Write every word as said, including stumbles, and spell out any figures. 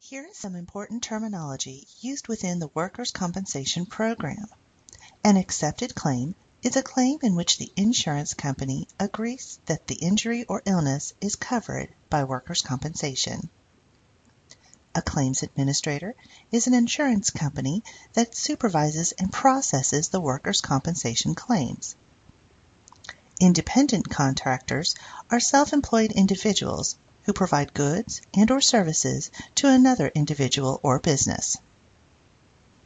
Here is some important terminology used within the workers' compensation program. An accepted claim is a claim in which the insurance company agrees that the injury or illness is covered by workers' compensation. A claims administrator is an insurance company that supervises and processes the workers' compensation claims. Independent contractors are self-employed individuals who provide goods and or services to another individual or business.